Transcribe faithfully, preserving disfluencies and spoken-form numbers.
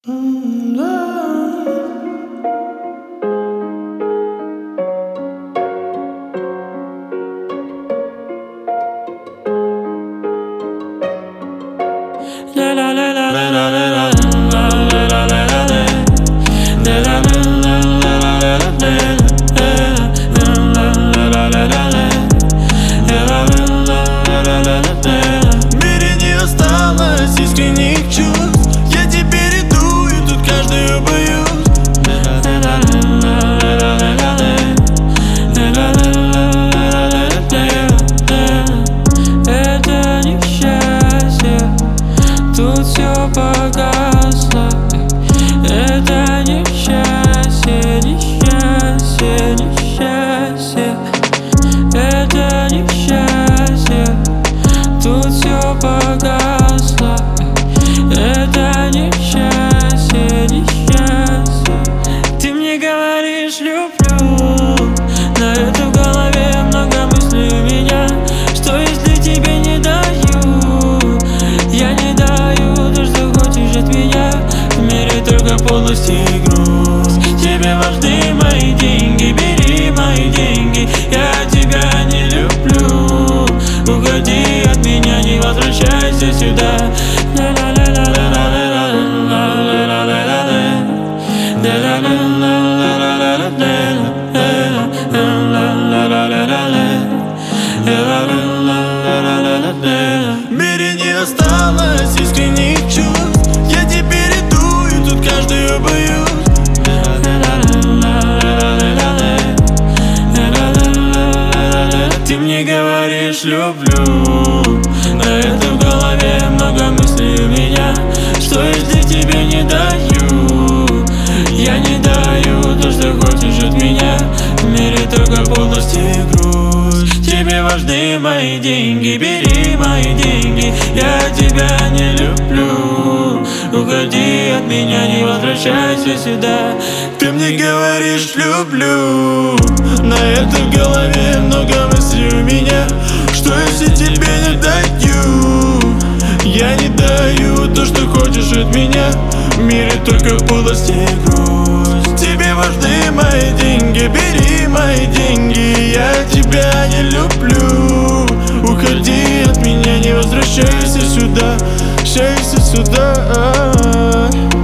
В мире не осталось искренних чувств. Я теперь иду, и тут каждую боюсь. Это несчастье, тут все погасло. Это несчастье, несчастье, несчастье. Это несчастье, тут все погасло. Это несчастье, несчастье. Ты мне говоришь люблю, на это в голове много мыслей у меня. Что если тебе не даю? Я не даю то, что хочешь от меня. В мире только подлость и грусть. Тебе важны мои деньги, бери мои деньги. Я тебя не люблю. Уходи от меня, не возвращайся сюда. В мире не осталось искренних чувств. Я теперь иду, и тут каждую боюсь. Ты мне говоришь люблю, на это в голове много мыслей у меня. Что если тебе не даю? Я не даю то, что хочешь от меня. В мире только подлость и грусть. Тебе важны мои деньги, бери мои деньги. Я тебя не люблю. Уходи от меня, не возвращайся сюда. Ты мне говоришь люблю, на это в голове много мыслей у меня. Что если тебе не даю? Я не даю то, что хочешь от меня. В мире только подлость и грусть. Тебе важны мои деньги, бери мои деньги. Я тебя не люблю. Уходи от меня, не возвращайся сюда. Возвращайся сюда.